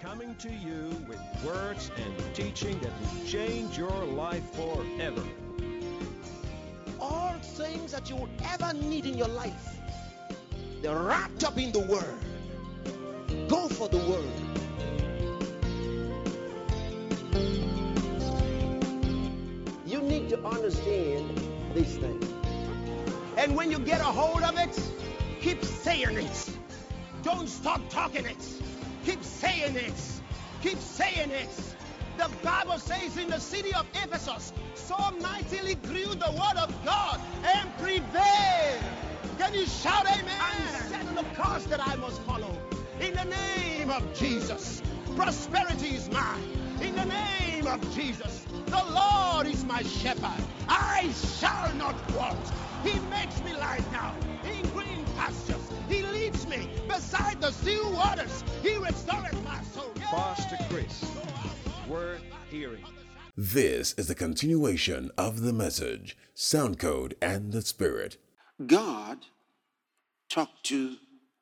coming to you with words and teaching that will change your life forever. All things that you would ever need in your life, they're wrapped up in the Word. Go for the Word. You need to understand these things. And when you get a hold of it, keep saying it. Don't stop talking it. Keep saying it. Keep saying it. The Bible says in the city of Ephesus, so mightily grew the word of God and prevailed. Can you shout amen? I'm setting the course that I must follow. In the name of Jesus, prosperity is mine. In the name of Jesus, the Lord is my shepherd. I shall not want. He makes me lie down in green pastures. He leads me beside the still waters. He restoreth my soul. Pastor Chris, worth hearing. This is the continuation of the message, Soundcode and the Spirit. God talked to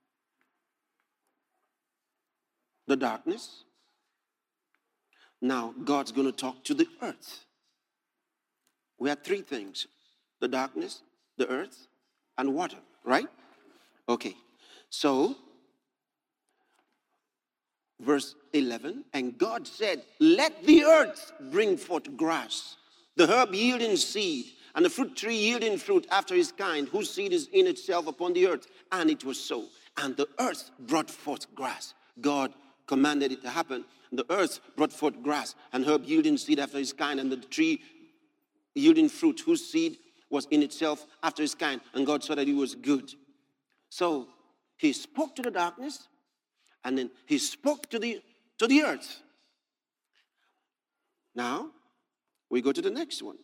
the darkness. Now God's going to talk to the earth. We have three things: the darkness, the earth, and water, right? Okay, so verse 11, and God said, let the earth bring forth grass, the herb yielding seed, and the fruit tree yielding fruit after his kind, whose seed is in itself upon the earth. And it was so. And the earth brought forth grass. God commanded it to happen. The earth brought forth grass, and herb yielding seed after his kind, and the tree yielding fruit, whose seed was in itself after his kind. And God saw that it was good. So he spoke to the darkness, and then he spoke to the earth. Now, we go to the next one.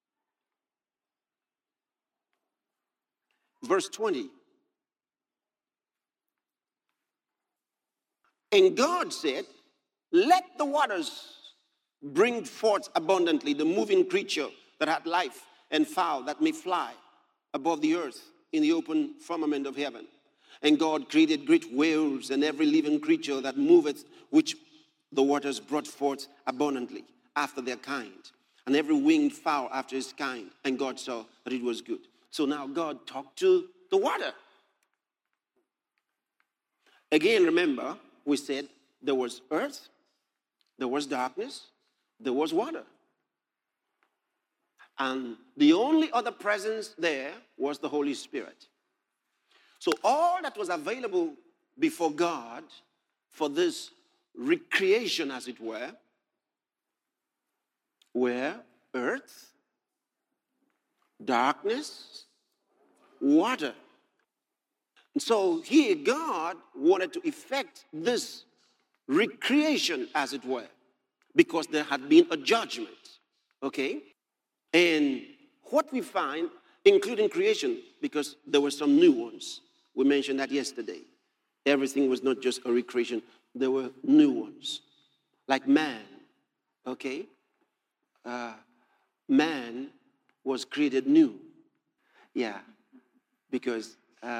Verse 20. And God said, let the waters bring forth abundantly the moving creature that had life, and fowl that may fly above the earth in the open firmament of heaven. And God created great whales and every living creature that moveth, which the waters brought forth abundantly after their kind, and every winged fowl after his kind. And God saw that it was good. So now God talked to the water. Again, remember, we said there was earth, there was darkness, there was water. And the only other presence there was the Holy Spirit. So all that was available before God for this recreation, as it were earth, darkness, water. And so here God wanted to effect this recreation, as it were, because there had been a judgment. Okay? And what we find, including creation, because there were some new ones. We mentioned that yesterday. Everything was not just a recreation. There were new ones. Like man, okay? Man was created new. Yeah, because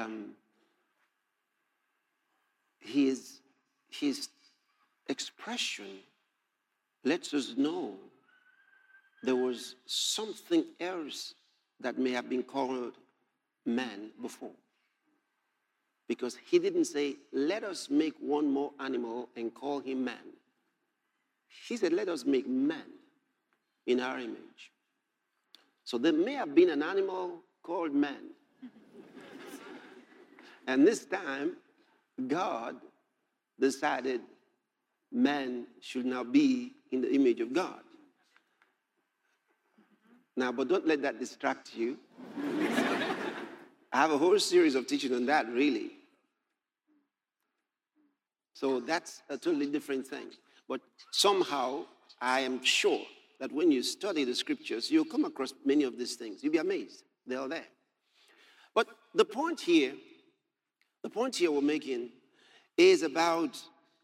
his expression lets us know there was something else that may have been called man before. Because he didn't say, let us make one more animal and call him man. He said, let us make man in our image. So there may have been an animal called man. And this time, God decided man should now be in the image of God. Now, but don't let that distract you. I have a whole series of teaching on that, really. So that's a totally different thing. But somehow, I am sure that when you study the scriptures, you'll come across many of these things. You'll be amazed. They're all there. But the point here we're making is about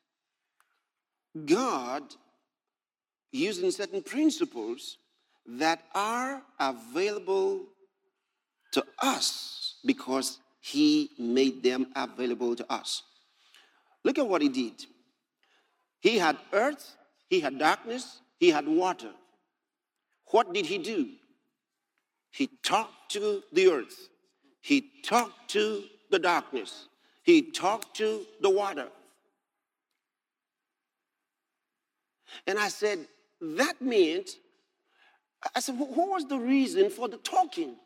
God using certain principles that are available to us because he made them available to us. Look at what he did. He had earth, he had darkness, he had water. What did he do? He talked to the earth. He talked to the darkness. He talked to the water. And I said, that meant, I said, what was the reason for the talking?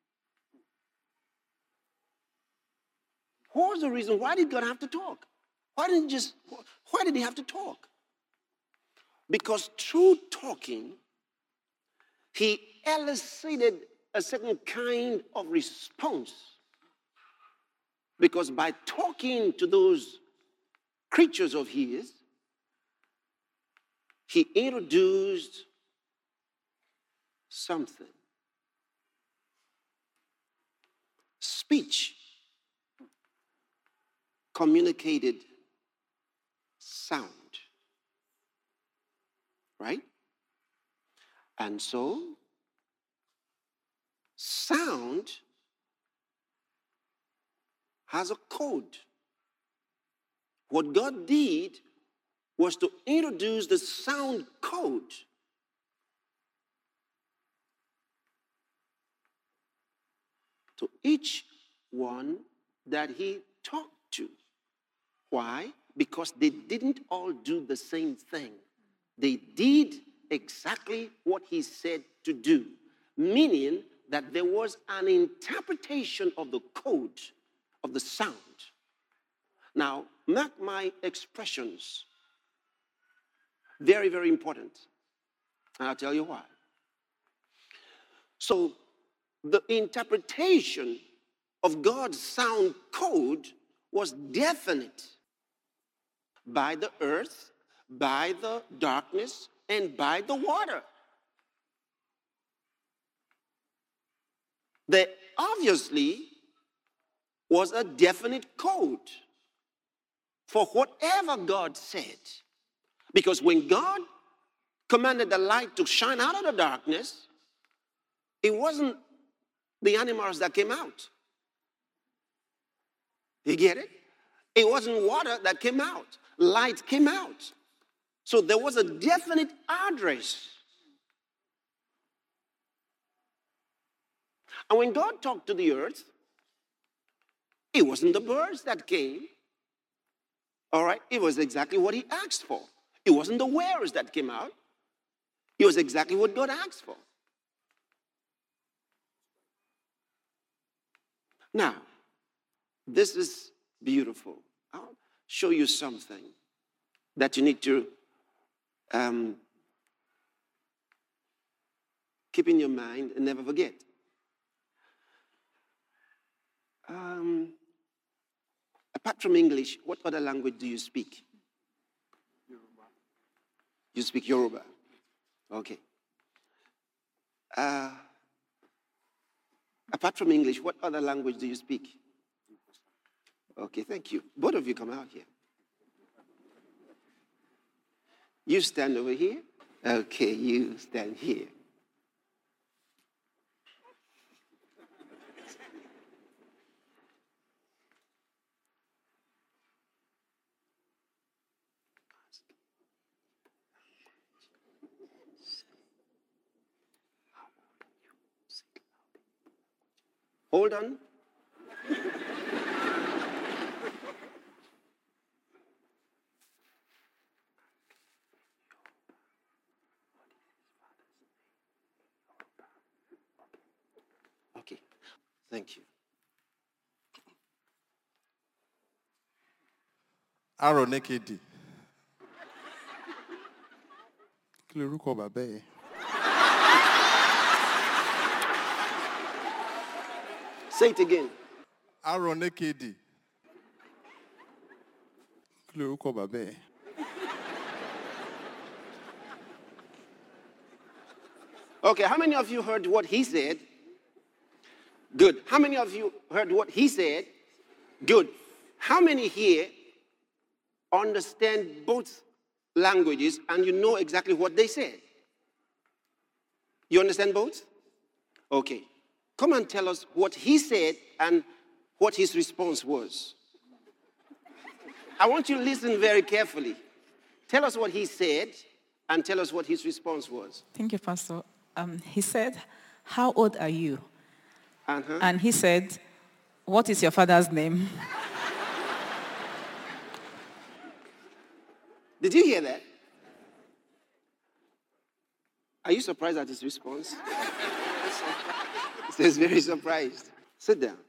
What was the reason? Why did God have to talk? Why did he have to talk? Because through talking, he elicited a certain kind of response. Because by talking to those creatures of his, he introduced something. Speech communicated sound. Right? And so, sound has a code. What God did was to introduce the sound code to each one that he talked to. Why? Because they didn't all do the same thing. They did exactly what he said to do, meaning that there was an interpretation of the code of the sound. Now, mark my expressions. Very, very important. And I'll tell you why. So, the interpretation of God's sound code was definite by the earth, by the darkness, and by the water. There obviously was a definite code for whatever God said. Because when God commanded the light to shine out of the darkness, it wasn't the animals that came out. You get it? It wasn't water that came out. Light came out. So there was a definite address. And when God talked to the earth, it wasn't the birds that came. All right? It was exactly what he asked for. It wasn't the wares that came out. It was exactly what God asked for. Now, this is beautiful. I'll show you something that you need to keep in your mind and never forget. Apart from English, what other language do you speak? Yoruba. You speak Yoruba? Okay. Apart from English, what other language do you speak? Okay, thank you. Both of you come out here. You stand over here. Okay, you stand here. Hold on. Okay, thank you. Aronekedi. Kí lorúkọ bàbá ẹ? Say it again. Aronekedi. Kí lorúkọ bàbá ẹ? Okay, how many of you heard what he said? Good. How many of you heard what he said? Good. How many here understand both languages and you know exactly what they said? You understand both? Okay. Come and tell us what he said and what his response was. I want you to listen very carefully. Tell us what he said and tell us what his response was. Thank you, Pastor. He said, "How old are you?" Uh-huh. And he said, "What is your father's name?" Did you hear that? Are you surprised at his response? He says, very surprised. Sit down.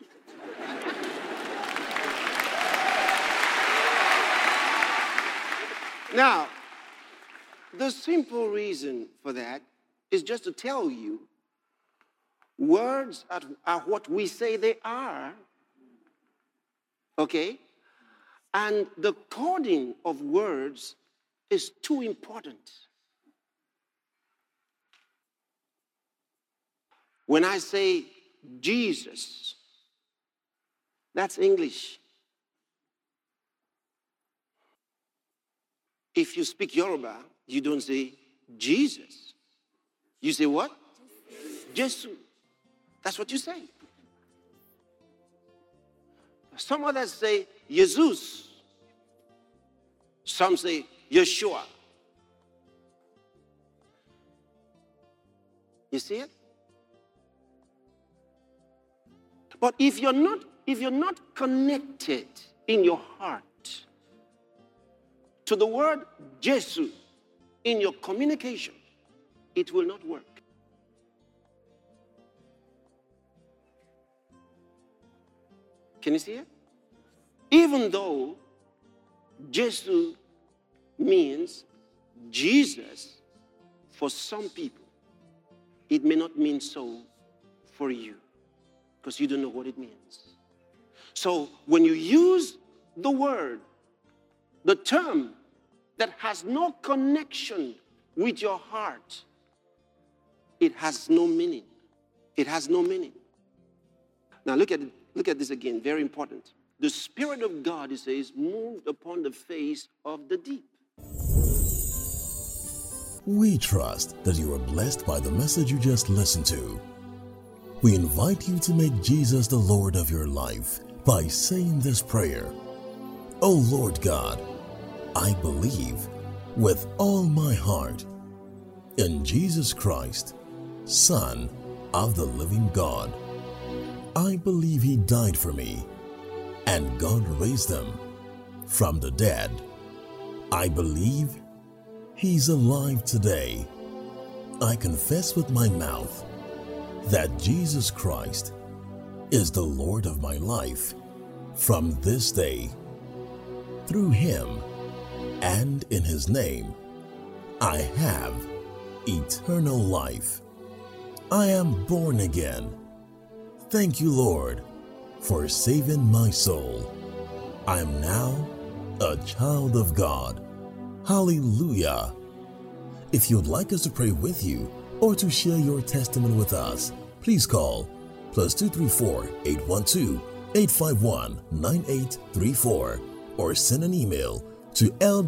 Now, the simple reason for that is just to tell you words are what we say they are, okay? And the coding of words is too important. When I say Jesus, that's English. If you speak Yoruba, you don't say Jesus. You say what? Jesus. That's what you say. Some others say Jesus. Some say Yeshua. You see it? But if you're not connected in your heart to the word Jesus in your communication, it will not work. Can you see it? Even though Jesus means Jesus for some people, it may not mean so for you because you don't know what it means. So when you use the word, the term that has no connection with your heart, it has no meaning. It has no meaning. Now look at this again, very important. The Spirit of God, it says, moved upon the face of the deep. We trust that you are blessed by the message you just listened to. We invite you to make Jesus the Lord of your life by saying this prayer. Oh Lord God, I believe with all my heart in Jesus Christ, Son of the living God. I believe He died for me and God raised Him from the dead. I believe He's alive today. I confess with my mouth that Jesus Christ is the Lord of my life from this day. Through Him and in His name, I have eternal life. I am born again. Thank you, Lord, for saving my soul. I am now a child of God. Hallelujah. If you'd like us to pray with you or to share your testimony with us, please call +234 812 851 9834 or send an email to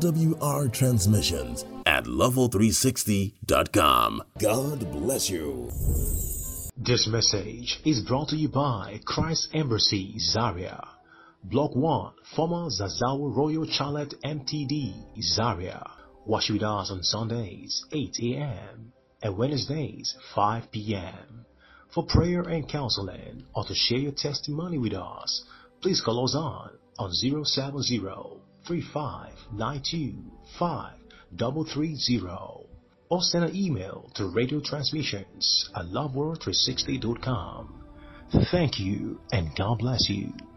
lwrtransmissions@level360.com. God bless you. This message is brought to you by Christ Embassy, Zaria. Block 1, former Zazawa Royal Charlotte MTD, Zaria. Wash with us on Sundays, 8 a.m. and Wednesdays, 5 p.m. For prayer and counseling or to share your testimony with us, please call us on 070-3592-5330 or send an email to radiotransmissions@loveworld360.com. Thank you and God bless you.